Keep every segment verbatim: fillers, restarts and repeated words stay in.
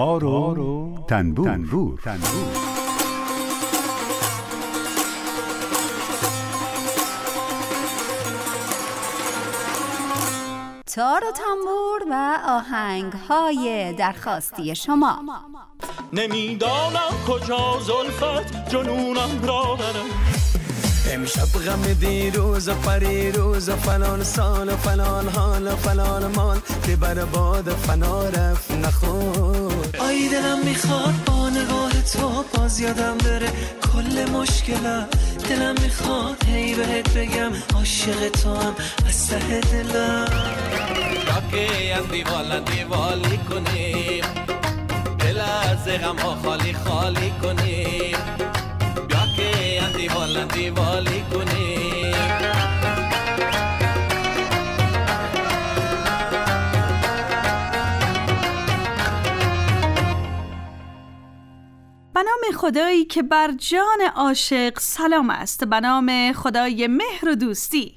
تار و تنبور, تنبور. تنبور. تار و تنبور و آهنگ‌های درخواستی شما. نمیدانم کجا زلفت جنونم را برم، امشب غم دیروز و پریروز و فلان سال و فلان حال و فلان مال که بر باد فنا رفت نخور. آی دلم میخواد با نگاه تو باز یادم بره کل مشکلم، دلم میخواد هی بهت بگم عاشق تو هم از ته دلم. راکی از دیوال دیوالی کنیم، دل از غم ها خالی خالی کنیم، راکی از دیوال دیوالی کنیم. به نام خدایی که بر جان عاشق سلام است، به نام خدای مهر و دوستی.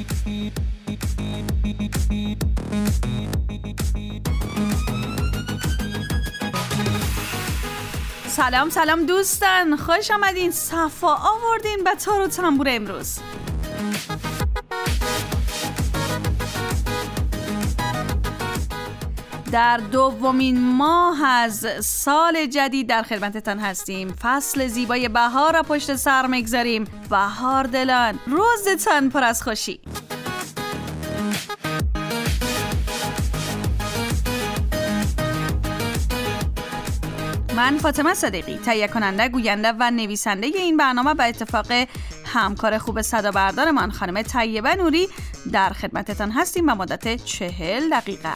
سلام سلام دوستان، خوش آمدین، صفا آوردین به تار و تنبور امروز. در دومین ماه از سال جدید در خدمتتان هستیم. فصل زیبای بهار را پشت سر میگذاریم. بهار دلان، روزتان پر از خوشی. من فاطمه صدیقی، تهیه کننده، گوینده و نویسنده این برنامه، به اتفاق همکار خوب صدا بردارمان خانم طیبه نوری در خدمتتان هستیم به مدت چهل دقیقه.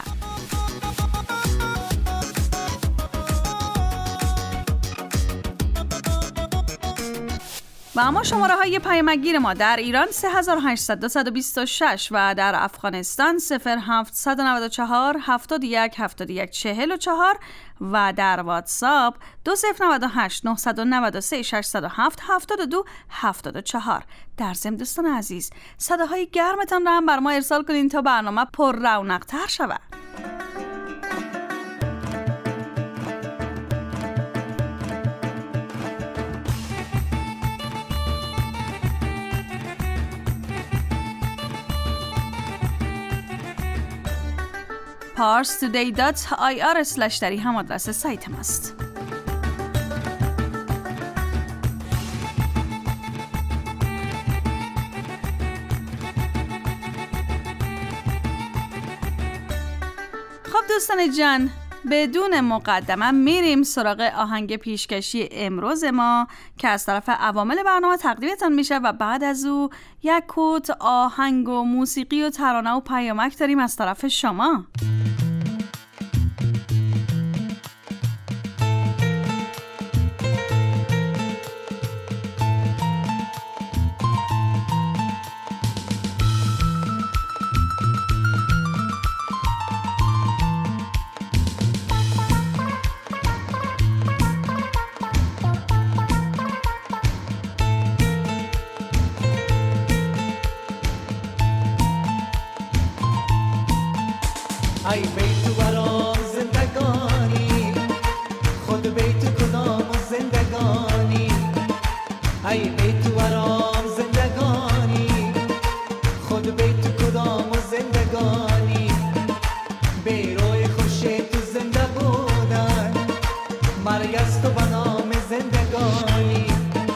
و اما شماره های پیامگیر ما در ایران سه هزار و هشتصد و بیست و شش و در افغانستان صفر هفتصد و نود و چهار هفتاد و یک هفتاد و یک چهل و چهار و در واتساپ دو صفر نود و هشت نهصد و نود و سه ششصد و هفت هفتاد و دو هفتاد و چهار. در ضمن دوستان عزیز، صداهای گرمتان را هم بر ما ارسال کنین تا برنامه پر رونق‌تر شود. پارس تودی دات آی آر اسلش دری هم آدرس سایت ماست. خب دوستان جان، بدون مقدمه میریم سراغ آهنگ پیشکشی امروز ما که از طرف عوامل برنامه تقدیمتان میشه و بعد از او یک کوت آهنگ و موسیقی و ترانه و پیامک داریم از طرف شما. ای بیتو برام زندگانی، خود بیتو کدام زندگانی. ای بیتو برام زندگانی، خود بیتو کدام زندگانی. بیروی خوشی تو زنده بودن، مرگ از تو به نام زندگانی.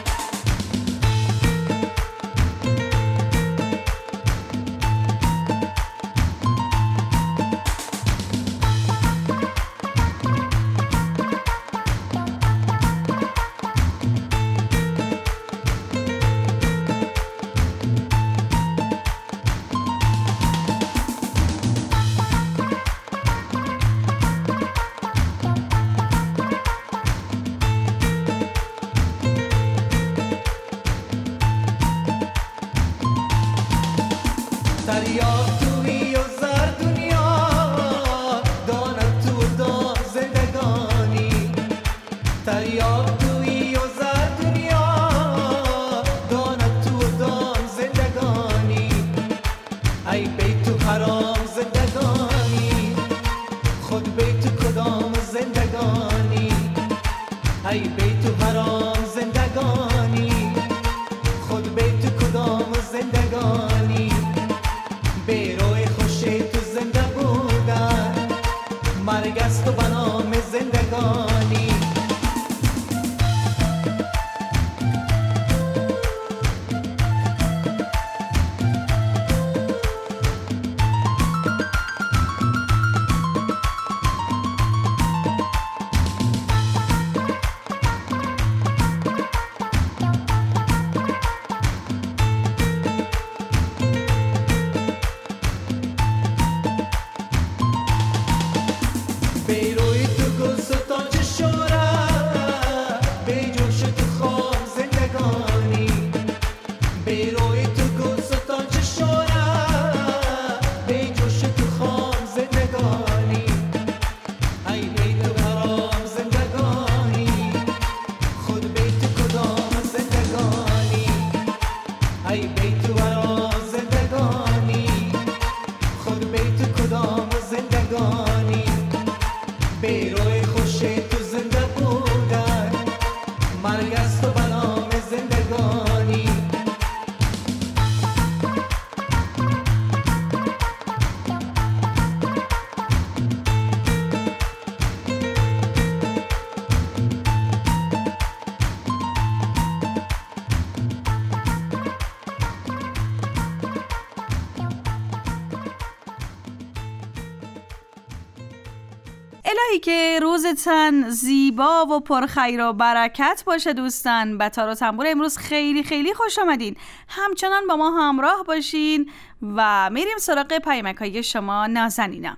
دریا توی و زر دنیا، دانم تو دا زندگانی. دریا توی و زر دنیا، دانم تو دا زندگانی. ای بیتو حرام زندگانی، خود بیتو کدام زندگانی. ای بیت ورا زندگانی، خود بیت کدام زندگانی، بیروی خوش تو زنده بودن، مرگ است و بنام زندگانی. الهی که روزتان زیبا و پرخیر و برکت باشه دوستان. به تار و تنبور امروز خیلی خیلی خوش آمدین. همچنان با ما همراه باشین و میریم سراغ پیامک‌های شما نازنینا.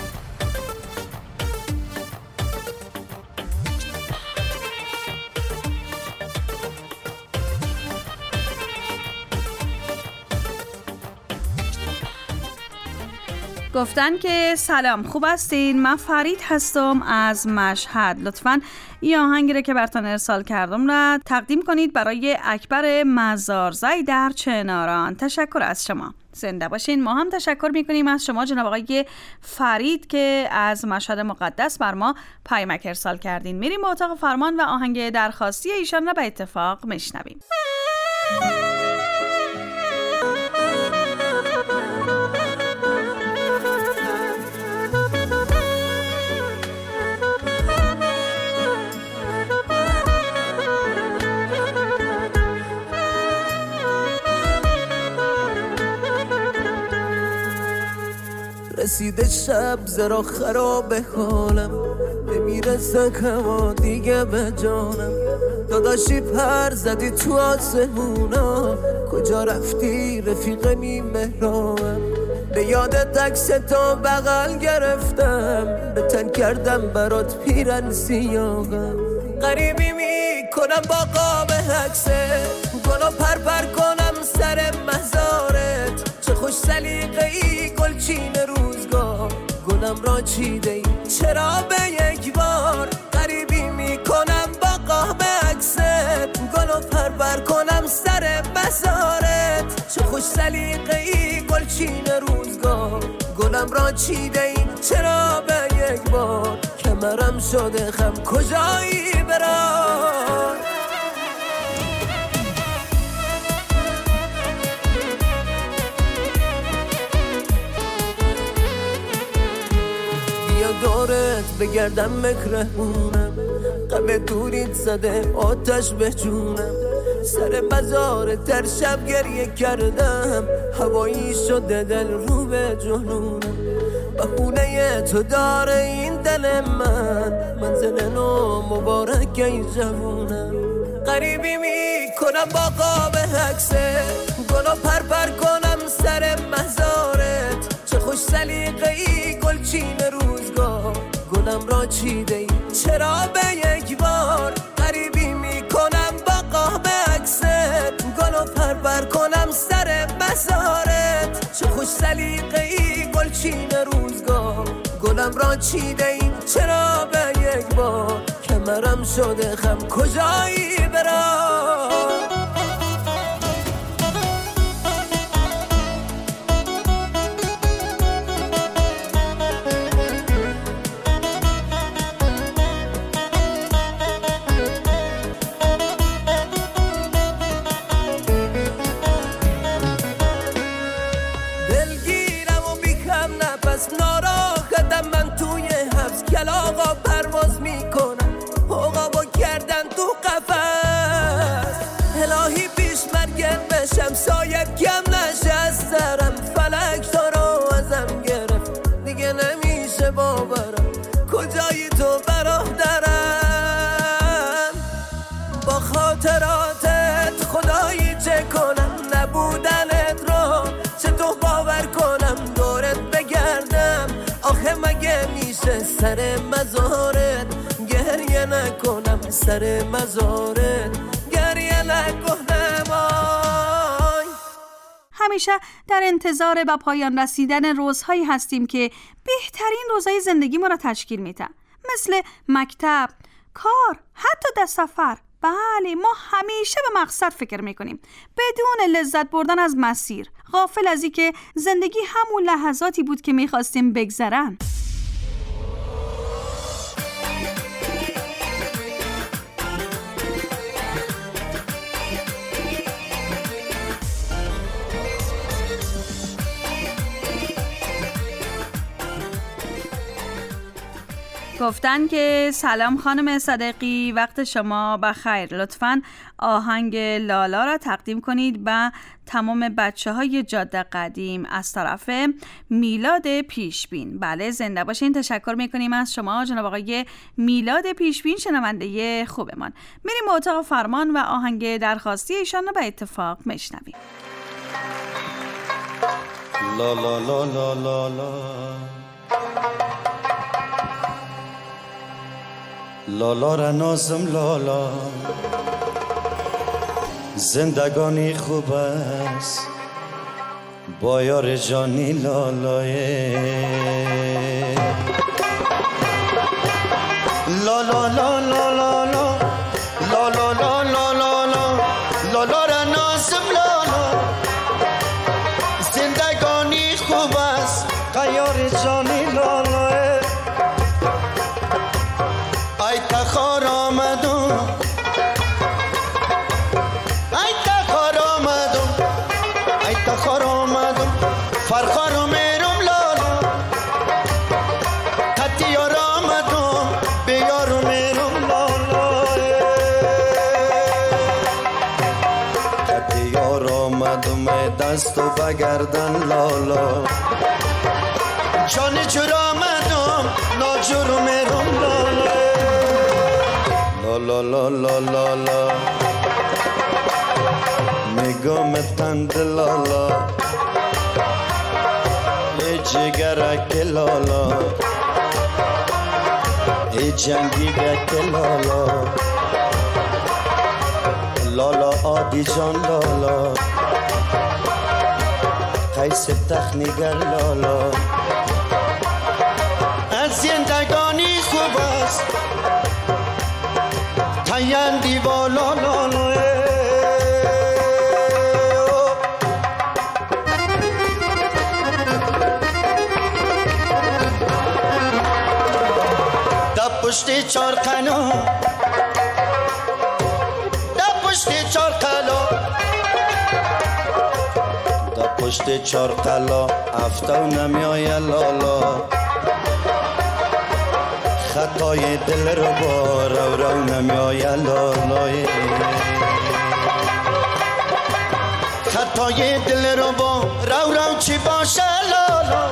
گفتن که سلام، خوب هستین؟ من فرید هستم از مشهد. لطفاً این آهنگی رو که براتون ارسال کردم را تقدیم کنید برای اکبر مزارزی در چناران. تشکر از شما. زنده باشین. ما هم تشکر میکنیم از شما جناب آقای فرید که از مشهد مقدس بر ما پیامک ارسال کردین. میریم به اتاق فرمان و آهنگ درخواستی ایشان را به اتفاق میشنویم. رسیده شب زرا خراب حالم، نمیرسه کما دیگه به جانم. داداشی پر زدی تو آسمونا، کجا رفتی رفیق نیم مهرانم. به یاد تکس تا بغل گرفتم، به تن کردم برات پیرن سیاهم. غریبی میکنم با قاب حکسه، گلو پر پر کنم سر مزارت. چه خوش سلیقه ای گلچین روزگار، گلم را چیده ای چرا به یک بار. غریبی میکنم با قاب عکست، گلو پر پر کنم سر مزارت. چه خوش سلیقه ای گلچین روزگار، گلم را چیده ای چرا به یک بار. کمرم شده خم کجایی برام. دورت بگردم مکرهونم، غم دوریت زده آتش به جونم. سر مزار تر شب گریه کردم، هوایی شده دل رو به جنونم. بخونه تو داره این دل من، منزل نو مبارک ای جوونم. غریبی میکنم با قاب حکسه، گلو پر پر کنم سر مزارت. چه خوش سلیقه ای گلچین روزگار، گلم را چیده ای چرا به یک بار. غریبی میکنم با قاب عکست، گلو پر پر کنم سر مزارت. چه خوش سلیقه ای گلچین روزگار، گلم را چیده ای چرا به یک بار. کمرم شده خم کجایی برام. کلاغا پرواز میکنم، عقابو کردن تو قفس. الهی پیش مرگم بشم سایب کم نشسترم. فلک تو رو ازم گرفت دیگه نمیشه باورم. کجایی تو برادرم؟ با خاطراتت خدایی چه کنم، نبودنت رو چطور باور کنم. دورت بگردم آخه مگه میشه سر مزارت گریه نکنم. سر مزارت گریه نکنم. آی همیشه در انتظار به پایان رسیدن روزهایی هستیم که بهترین روزهای زندگی ما را تشکیل میدن، مثل مکتب، کار، حتی در سفر. بله، ما همیشه به مقصد فکر میکنیم بدون لذت بردن از مسیر، غافل از این که زندگی همون لحظاتی بود که میخواستیم بگذرن. گفتن که سلام خانم صدقی، وقت شما بخیر. لطفاً آهنگ لالا را تقدیم کنید به تمام بچه های جاده قدیم از طرف میلاد پیشبین. بله، زنده باشین. تشکر میکنیم از شما جناب آقای میلاد پیشبین، شنونده خوبمان. میریم به اتاق فرمان و آهنگ درخواستی ایشان رو به اتفاق میشنویم. لا لا لا لا لا لا لالا را نازم لالا، زندگانی خوب است با یار جانی لالای. لالا لا لا لا لا لالا لا لا لا لا لالا را نازم لالا، زندگانی خوب است با یار جانی لالای. ای تخار آمدم، ای تخار آمدم، ای تخار آمدم، فرخار میرم لالا، تتیار آمدم، بیار میرم لالا، تتیار آمدم، دست و بگردن لالا، جان جور آمدم، ناجور میرم لالا. لا لا لا لا لا نگام تند لالا، ای جگرک لالا، ای جنگیگک لالا، لالا آدی جان لالا، قیس تخنیگر لالا. از زندگانی خوب است تایندی والا لالا. در پشت چار قنا، در پشت چار قلا، در پشت چار قلا افتو نمیای لالا، خطای دل رو با رو رو نمیای لالای، خطای دل رو با رو رو چی باشه لالا،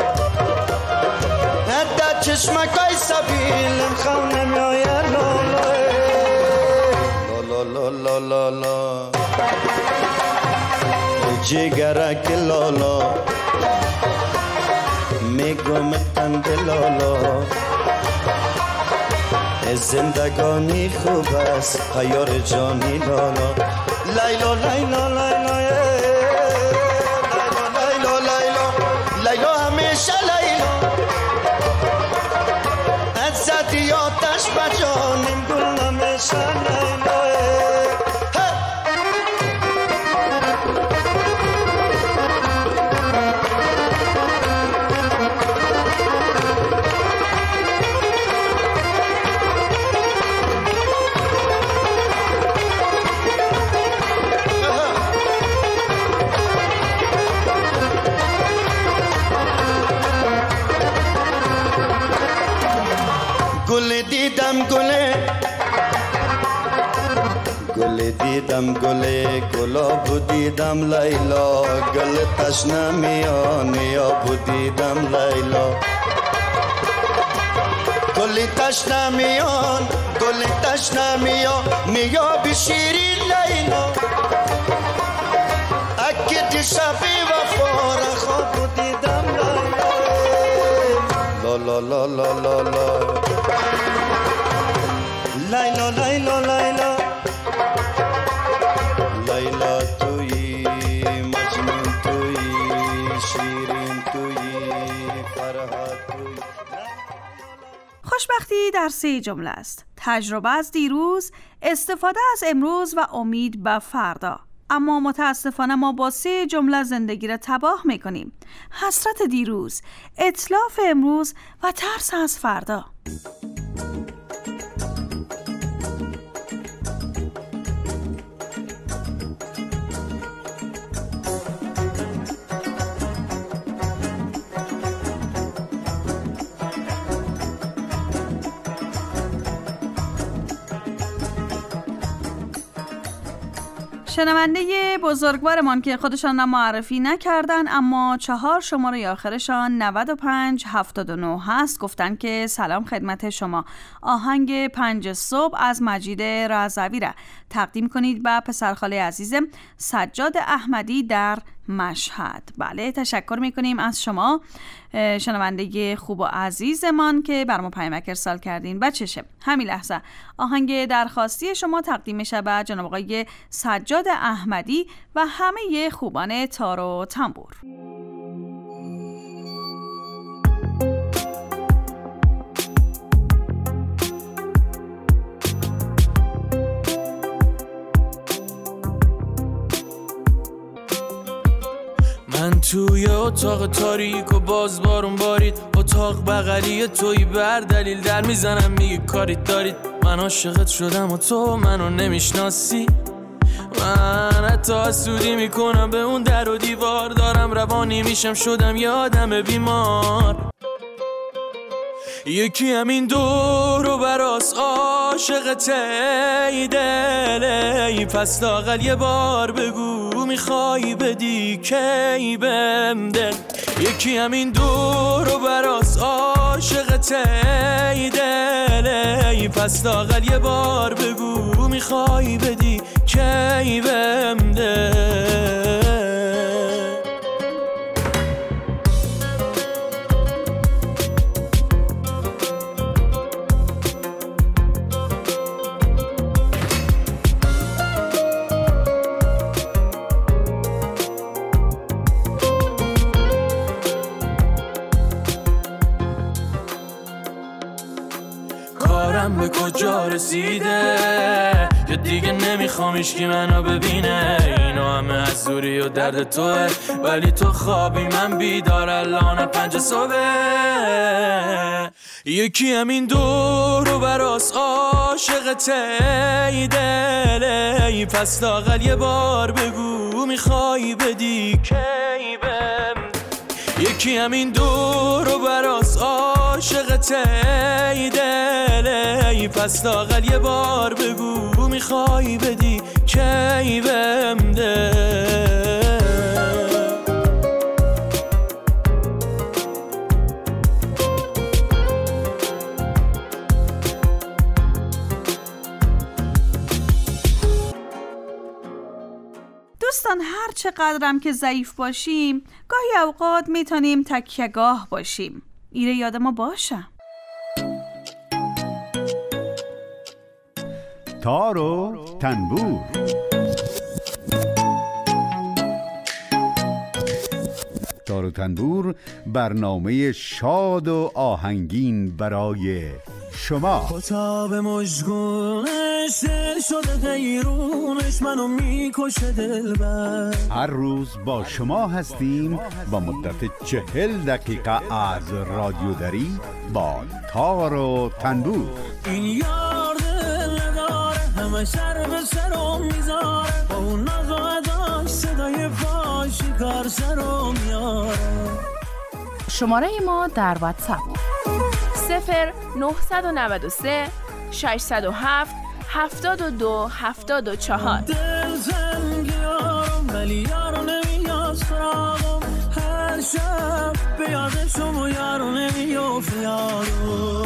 در چشمکای سبیلم خو نمیای لالای. لا لا لا لا لا جگرک لالا، میگم تند لالا، زندگانی خوب است خیار جانی لالا. لیلا لیلا لیلا لیلا لیلا لیلا همیشه لیلا، از زدی آتش بجانیم گل همیشه لیلا. گل دیدم گله، گل دیدم گله، گلاب دیدم لیلا، گل تشنه میان یاب دیدم لیلا، گل تشنه میان، گل تشنه میان میاب شیرین لیلا، اکد شبی وفار خواب دیدم لیلا. لا لا لا لا لا لیلا لیلا لیلا لیلا تویی، مجنون تویی، شیرین تویی، فرهاد تویی. خوشبختی در سه جمله است: تجربه از دیروز، استفاده از امروز و امید به فردا. اما متاسفانه ما با سه جمله زندگی را تباه میکنیم: حسرت دیروز، اتلاف امروز و ترس از فردا. شنونده بزرگوارمان که خودشان را معرفی نکردن اما چهار شماره آخرشان نود و پنج هفتاد و نه هست گفتن که سلام خدمت شما، آهنگ پنج صبح از مجید رضوی را تقدیم کنید به پسرخاله عزیزم سجاد احمدی در مشهد. بله، تشکر میکنیم از شما شنونده خوب و عزیزمان که بر ما پیامک ارسال کردین. بچشه همین لحظه آهنگ درخواستی شما تقدیم میشه به جناب آقای سجاد احمدی و همه خوبان تار و تنبور. من توی اتاق تاریک و باز بارون بارید، اتاق بغلی توی بر دلیل در میزنم میگه کاریت دارید. من عاشقت شدم و تو منو نمیشناسی. من حتی حسودی میکنم به اون در و دیوار، دارم روانی میشم شدم یه آدم بیمار. یکی همین دور و براس عاشقت ای دل، ای پس لااقل یه بار بگو میخوای بدی کی بهم دل. یکی همین دور و براس عاشقت ای دل، ای پس لااقل یه بار بگو میخوای بدی کی بهم دل. به کجا رسیده یا دیگه نمیخوامیش که منو ببینه. اینا همه از دوری و درد توه، ولی تو خوابی من بیدار الان پنج صبح. یکی همین دور و براس عاشقت ای دل، ای پس لااقل یه بار بگو میخوای بدی کی بهم. یکی همین دور و براس عاشقت ای دل، ای پس لااقل یه بار بگو میخوای بدی کی بهم دل. دوستان، هر چقدرم که ضعیف باشیم گاهی اوقات میتونیم تکیه‌گاه باشیم. ایره یاد ما باشه. تار و تنبور. تار و تنبور، برنامه شاد و آهنگین برای شما. خطاب مژگونش دل شده غیرونش منو میکشه دلبر. هر روز با شما هستیم با مدت چهل دقیقه از رادیو دری با تار و تنبور. این یار دل نداره همه سر به سرم میذاره، با اون ناز و اداش صدای فاشی کار سرم میاره. شماره ما در واتساپ صفر نهصد و نود و سه ششصد و هفت هفتاد و دو هفتاد و چهار. دل زنگی یارم ولی یارو نمیاد سراغم، هر شب به یادشم و یارو نمیافت یارو.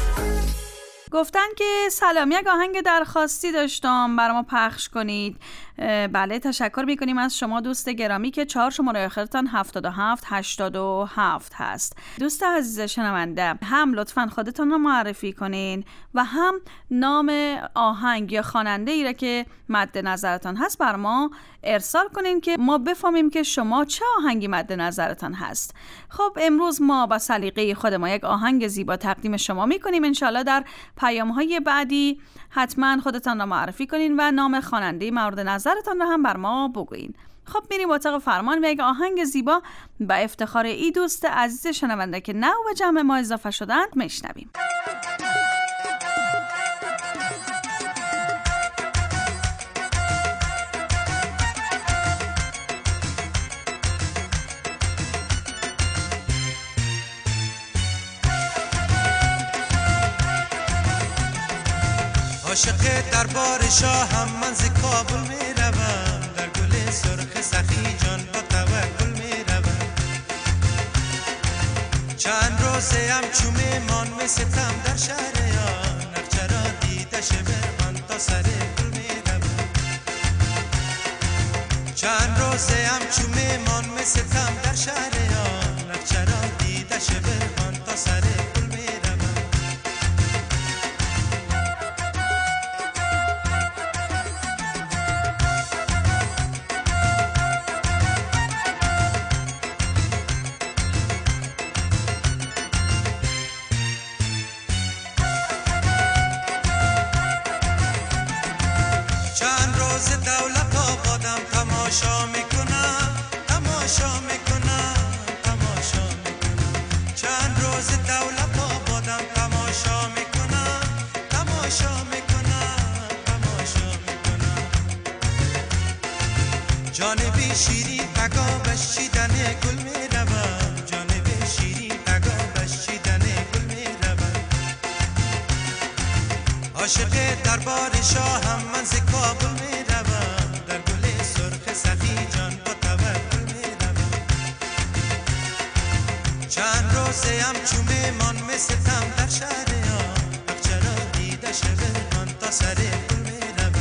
گفتن که سلام، یک آهنگ درخواستی داشتم برای ما پخش کنید. بله، تشکر میکنیم از شما دوست گرامی که چهار شماره آخرتان هفتاد و هفت هشتاد و هفت هست. دوست عزیز شنونده، هم لطفاً خودتان رو معرفی کنین و هم نام آهنگ یا خواننده ای را که مد نظرتان هست بر ما ارسال کنین که ما بفهمیم که شما چه آهنگی مد نظرتان هست. خب امروز ما با سلیقه خود ما یک آهنگ زیبا تقدیم شما میکنیم. انشالله در پیام‌های بعدی حتما خودتان را معرفی کنین و نام خواننده مورد نظرتان را هم بر ما بگوین. خب میریم اتاق فرمان و یک آهنگ زیبا با افتخار ای دوست عزیز شنونده که نو به جمع ما اضافه شدند میشنویم. عاشق دربار شاهم من ز کابل می روم، در گل سرخ سخی جان با توکل می روم. چند روزه هم چومه مان می ستم در شهر آن، نقچرا دیده شبران تا سر گل می روم. چند روزه هم چومه مان می ستم در شهر آن، نقچرا دیده شبران تا سر گل می روم. تماشا میکنم تماشا میکنم تماشا میکنم چند روز دولت آبادم تماشا میکنم تماشا میکنم تماشا میکنم جانبی شیرین تگابش چیدن گل میروم جانبی شیرین تگابش چیدن گل میروم عاشق دربار شاهم من ز کابل میروم در گل سرخ سخی جان با توکل میروم چند روزه هم چومه مان می ستم در شهر آن اقچرا دیده شبران تا سر گل میروم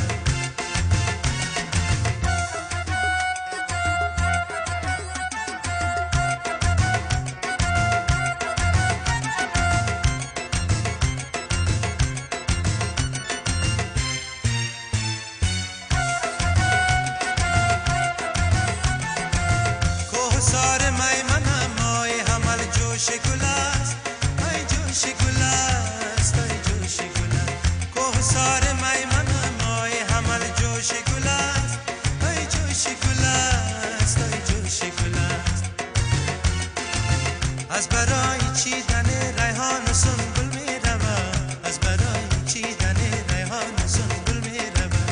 از برای چیدن ریحان و سنبل میروم از برای چیدن ریحان و سنبل میروم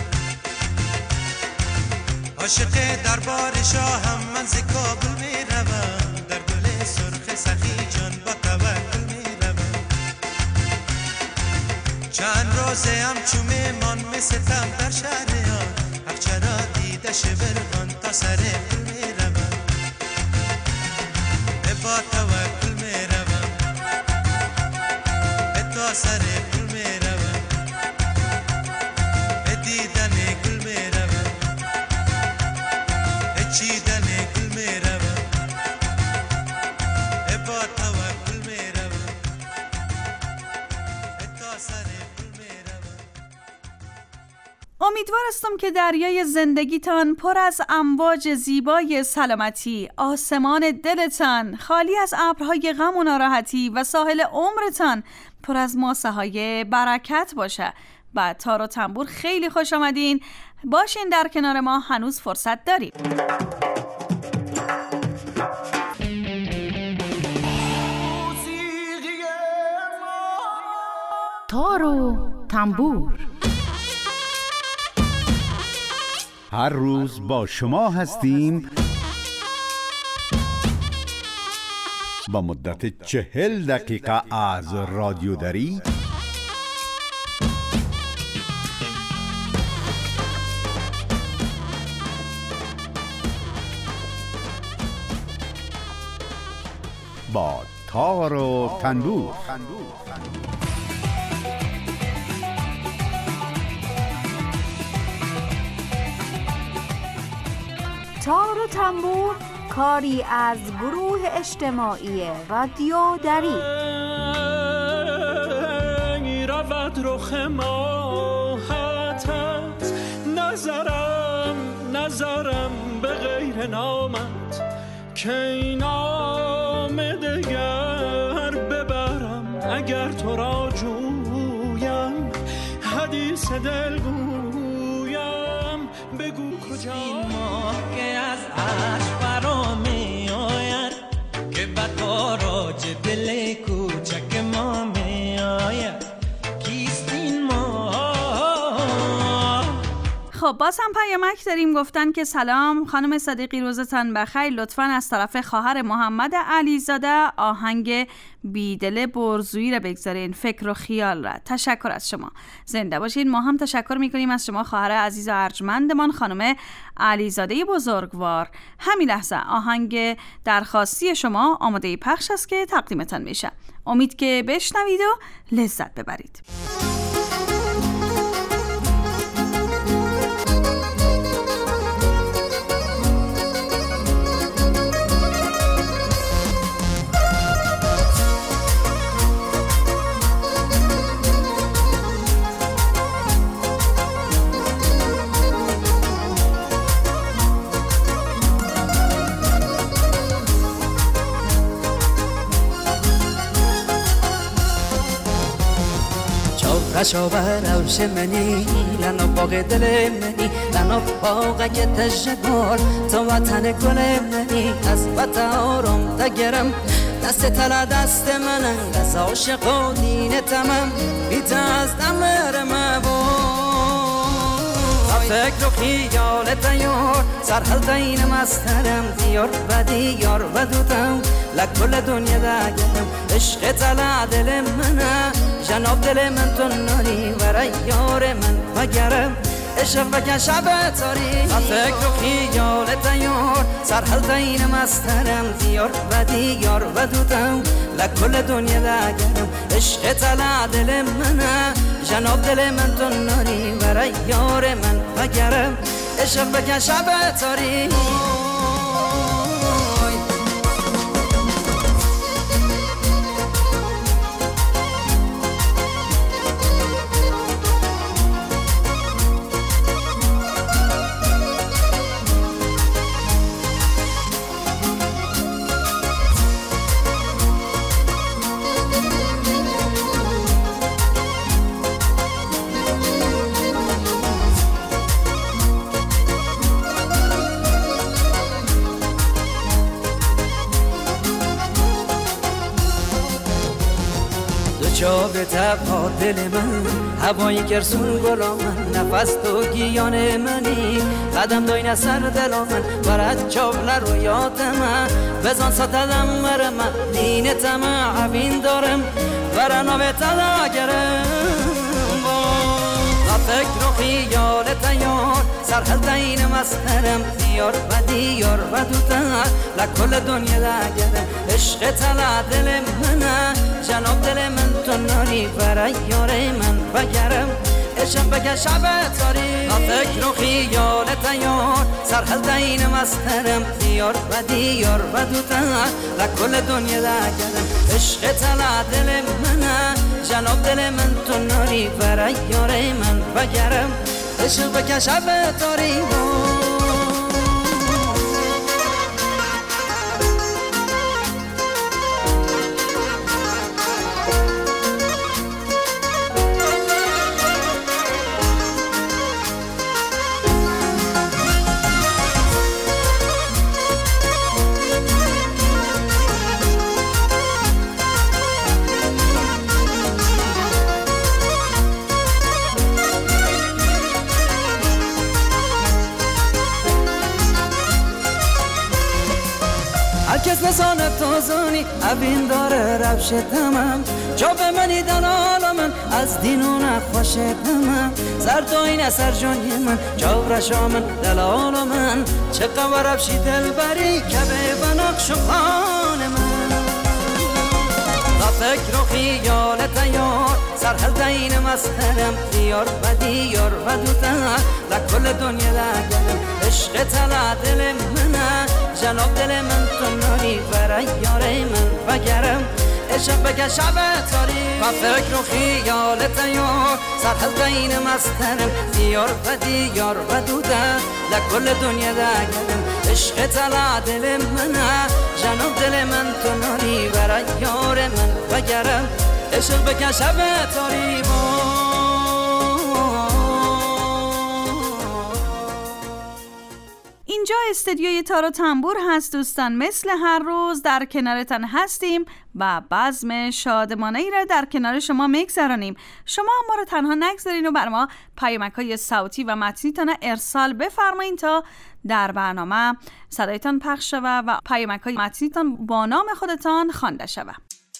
عاشق دربار شاهم من ز کابل میروم در گل سرخ سخی جان با توکل میروم چند روزه هم چومه مان می ستم در شهر آن اقچرا دیده شبران تا سر گل میروم با توکل میروم تا سر گل میروم دیدن گل میروم چیدن گل میروم با توکل میروم تا سر گل میروم. امیدوارستم که دریای زندگیتان پر از امواج زیبای سلامتی، آسمان دلتان خالی از ابرهای غم و ناراحتی و ساحل عمرتان پر از ماسه های برکت باشه. و تار و تنبور خیلی خوش آمدین، باشین در کنار ما، هنوز فرصت داریم. تار و تنبور هر روز با شما هستیم با مدت چهل دقیقه از رادیوداری با تار و تنبور. تار و تنبور کاری از گروه اجتماعی رادیو دری. رود رخ ماهتت نظرم نظرم به غیر نامت که این نام دگر ببرم اگر تو را جویم حدیث دل گویم بگو کجا این ماه که از عرش برا می آید که به تاراج دل کوچک ما می آید. خب باز هم پیامک داریم. گفتن که سلام خانم صدیقی، روزتان بخیر. لطفاً از طرف خواهر محمد علیزاده آهنگ بیدل برزویی را بگذارین، فکر و خیال را. تشکر از شما، زنده باشین. ما هم تشکر میکنیم از شما خواهر عزیز و ارجمندمان خانم علیزاده بزرگوار. همین لحظه آهنگ درخواستی شما آماده پخش است که تقدیمتان میشه. امید که بشنوید و لذت ببرید. خشاور روش منی لنو باغ دل منی لنو باغ که تشگل تو وطن گل منی از وطن آرام تگرم دست تلا دست منن از عاشق و دین تمام بیت از دمر مبون فکر و خیال تیار سرحل دین مسترم دیار و دیار و دوتم لکل دنیا دگرم عشق تلا دل منه جناب دل من تو ناری ورای یار من بگرم عشق بکن شب تاری فکر و خیال تیار سرحل دین مسترم دیار و دیار و دوتم لکل دنیا دگرم عشق تلا دل منه جناب دل من تو ناری ورای یار من بگرم عشق بکن شب تاری جا به تبها دل من هوایی کرسون گلا من نفس تو گیان منی قدم دوی نسر دلا من برد چابل رو یاد من بزن ستدم مر من دین تمه عبین دارم برنا به تدا گرم و فکر و خیال تیار سرحل دین مسترم دیار و دیار و دوتر لکل دنیا دگرم عشق تلا دل منه جناب دل من تو ناری برای یار من بگرم عشق بگه شب تاری فکر و خیال تیار سرحل دین مسترم دیار و دیار و دوتر لکل دنیا دگرم عشق تلا دل منه جناب دل من تو ناری برای یار من بگرم عشق بگه شب تاری کس نسان تازانی ابین داره روش تمام جا به منی دلال من از دینو نخوش تمام زردوین اثر جانی من جا رشا من دلال من چه قوار افشی دل بری که به بناقش خان من و فکر و خیالت یار سرحل دین مسخرم دیار و دیار و دوتن لکل دنیا لگرم عشق تلا دل منه جناب دل من تو ناری برای یار من بگرم عشق بگه شب تاری و فکر و خیالت یار سرحل دین مسخرم دیار و دیار و دوتن لکل دنیا لگرم عشق تلا دل منه جناب دل من تو ناری برای یار من بگرم عشق بکن شب تاری اینجا استدیوی تار و تنبور هست دوستان. مثل هر روز در کنارتان هستیم و بزم شادمانه ای را در کنار شما میگذرانیم. شما ما رو تنها نگذارین و بر ما پیامک‌های صوتی و متنیتان ارسال بفرمایین تا در برنامه صدایتان پخش شود و پیامک‌های متنیتان با نام خودتان خوانده شود.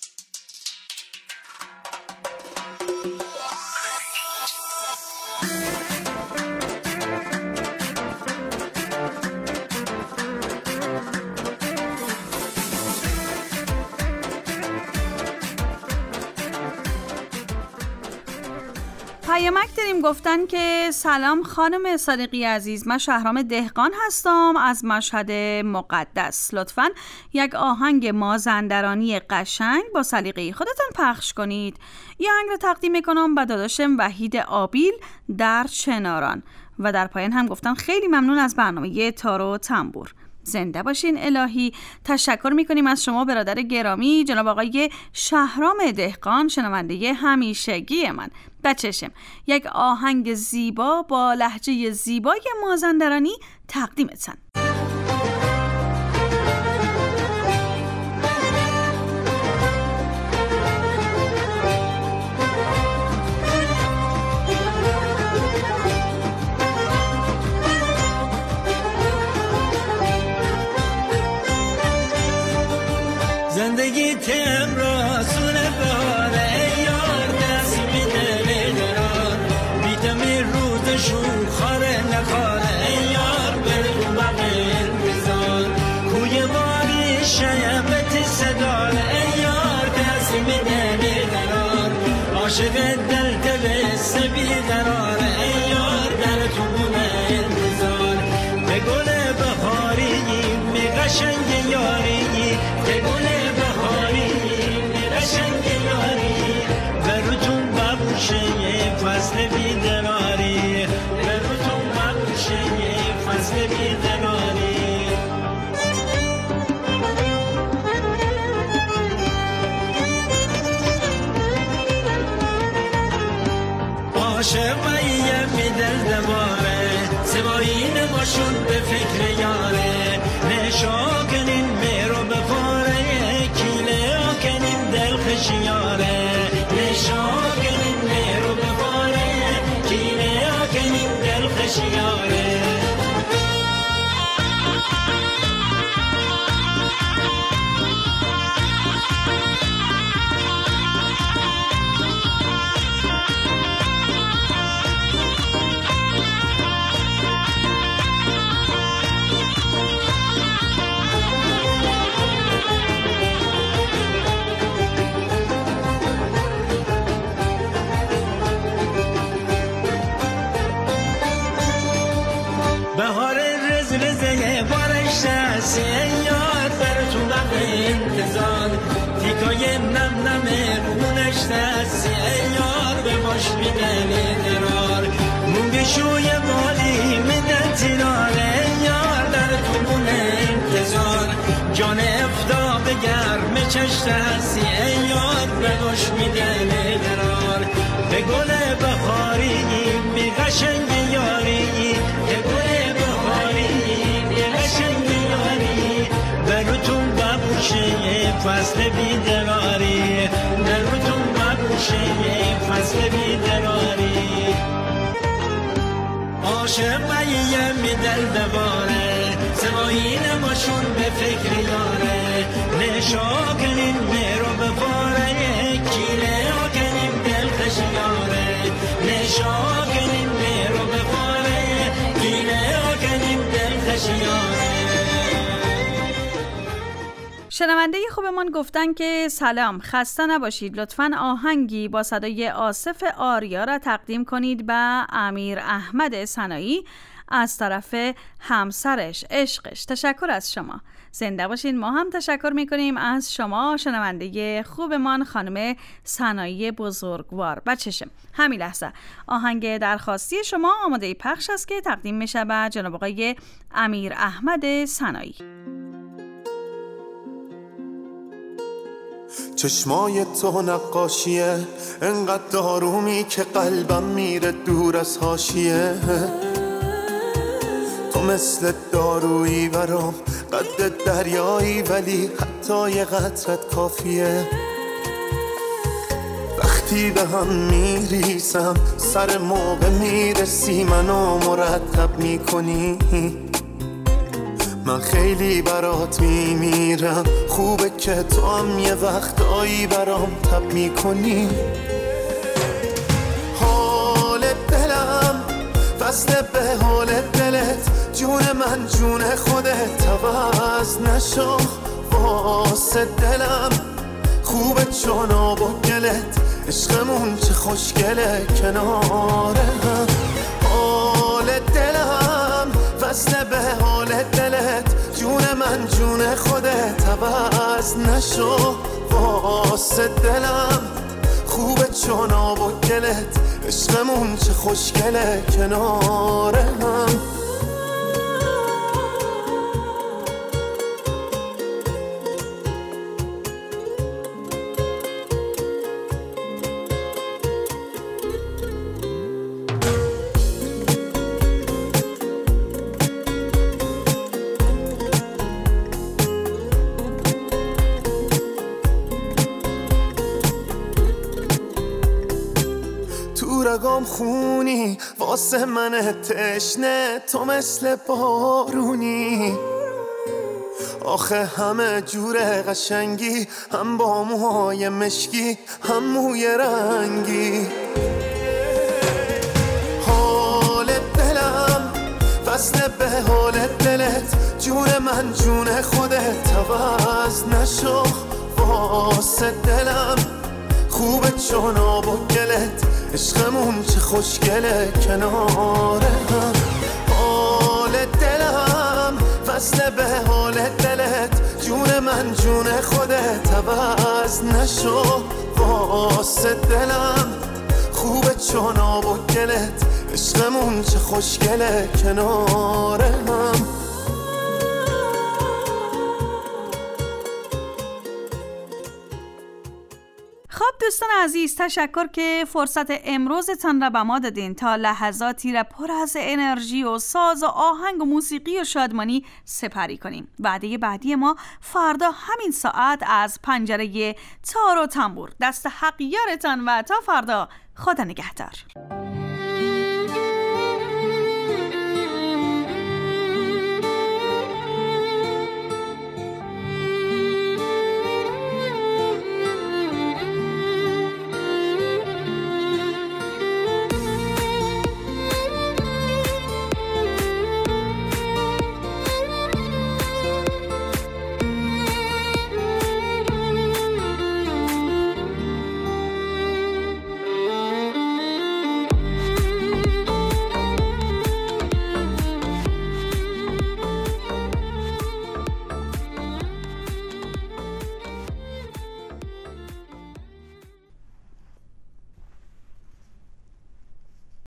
پیامک داریم گفتن که سلام خانم صادقی عزیز، من شهرام دهقان هستم از مشهد مقدس. لطفاً یک آهنگ مازندرانی قشنگ با سلیقه خودتون پخش کنید. این آهنگ رو تقدیم میکنم به داداشم وحید آبیل در چناران و در پایان هم گفتن خیلی ممنون از برنامه تار و تنبور. زنده باشین الهی. تشکر میکنیم از شما برادر گرامی جناب آقای شهرام دهقان، شنونده همیشگی من. بچشم یک آهنگ زیبا با لهجه زیبای مازندرانی تقدیمتن. زندگی تم را سونه باره یار دست میده لیدران بیتم روز شوخاره نخاره یار برگو بقیل بزار کوی باری شیبت صداره یار دست میده لیدران عاشق دل تبست بیدراره یار در تو بونه انتظار به گل بخاری می قشنگ یاری به گل فصل بیدراری به روتون بخشه فصل بیدراری عاشق بایه می دل دباره سبایی نباشون به فکر یاره نشا کنین میرو بپاره کیله کنین دل خشیاره نشا کنین میرو بپاره کیله کنین دل خشیاره یار بر تو وقت انتظار تیکای نم نم خونش دستی یار به باش میدنی درار مونگ شوی بالی میدن تیراره یار در تو بون انتظار جان افتا به گرم چشت هستی یار به باش میدنی درار به گل بخاری می قشنگ یاری به گل بخاری می قشنگ براتون ببوشه فصل بیدراری براتون ببوشه فصل بیدراری عاشق بایه می دل دواره سوایی نباشون به فکر یاره نشا کنین میرو بپاره کیله ها کنین دل خشیاره نشا کنین میرو بپاره کیله ها کنین دل خشیاره. شنونده خوبمان گفتن که سلام، خسته نباشید، لطفاً آهنگی با صدای آصف آریا را تقدیم کنید به امیر احمد سنایی از طرف همسرش عشقش. تشکر از شما، زنده باشین. ما هم تشکر میکنیم از شما شنونده خوبمان خانم سنایی بزرگوار. بچشم همین لحظه آهنگ درخواستی شما آماده پخش است که تقدیم میشه به جناب آقای امیر احمد سنایی. چشمای تو نقاشیه، انقدر آرومی که قلبم میره دور از حاشیه. تو مثل دارویی برام، قد دریایی ولی حتی یه قطرت کافیه. وقتی به هم میریسم سر موقع میرسی منو مرتب میکنی. من خیلی برات میمیرم، خوبه که تو هم یه وقتایی برام تب میکنی. حال دلم فصل به حال دلت، جون من جون خودت عوض نشو واسه دلم. خوبه چون آب و گلت، عشقمون چه خوشگله کنار هم. حال دلم فصل به حال دلت، جون من جون خودت عوض نشو واسه دلم. خوبه چون آب و گلت، عشقمون چه خوشگله کنار هم. رگام خونی واسه من تشنه، تو مثل بارونی. آخه همه جور قشنگی، هم با موهای مشکی هم موی رنگی. حال دلم فصل به حال دلت، جون من جون خودت عوض نشو واسه دلم. خوبه چون آب و گلت، عشقمون چه خوشگله کنار هم. حال دلم فصل به حال دلت، جون من جون خودت عوض نشو واسه دلم. خوبه چون آب و گلت، عشقمون چه خوشگله کنار هم. خب دوستان عزیز، تشکر که فرصت امروزتان را به ما دادین تا لحظاتی را پر از انرژی و ساز و آهنگ و موسیقی و شادمانی سپری کنیم. وعده بعدی ما فردا همین ساعت از پنجره تار و تنبور. دست حق یارتان و تا فردا، خدا نگهدار.